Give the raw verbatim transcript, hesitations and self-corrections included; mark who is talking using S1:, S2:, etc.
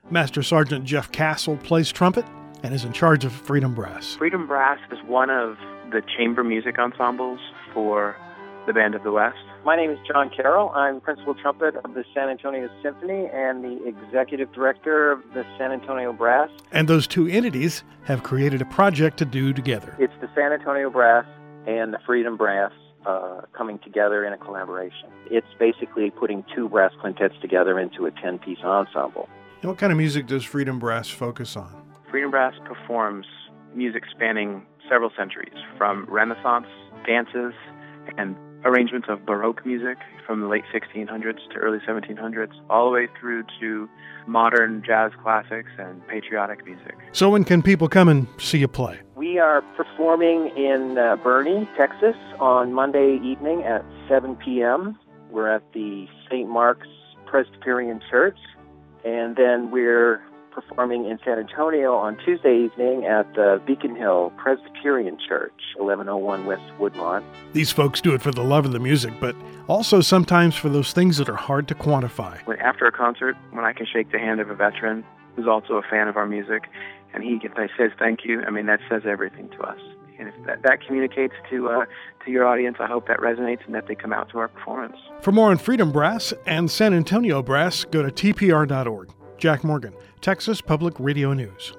S1: Master Sergeant Jeff Castle plays trumpet and is in charge of Freedom Brass.
S2: Freedom Brass is one of the chamber music ensembles for the Band of the West.
S3: My name is John Carroll. I'm principal trumpet of the San Antonio Symphony and the executive director of the San Antonio Brass.
S1: And those two entities have created a project to do together.
S3: It's the San Antonio Brass and the Freedom Brass uh, coming together in a collaboration. It's basically putting two brass quintets together into a ten-piece ensemble.
S1: And what kind of music does Freedom Brass focus on?
S2: Freedom Brass performs music spanning several centuries, from Renaissance dances and arrangements of Baroque music from the late sixteen hundreds to early seventeen hundreds, all the way through to modern jazz classics and patriotic music.
S1: So when can people come and see you play?
S3: We are performing in uh, Boerne, Texas on Monday evening at seven p.m. We're at the Saint Mark's Presbyterian Church, and then we're performing in San Antonio on Tuesday evening at the Beacon Hill Presbyterian Church, eleven oh one West Woodlawn.
S1: These folks do it for the love of the music, but also sometimes for those things that are hard to quantify.
S2: After a concert, when I can shake the hand of a veteran who's also a fan of our music, and he says thank you, I mean, that says everything to us. And if that, that communicates to uh, to your audience, I hope that resonates and that they come out to our performance.
S1: For more on Freedom Brass and San Antonio Brass, go to T P R dot org. Jack Morgan, Texas Public Radio News.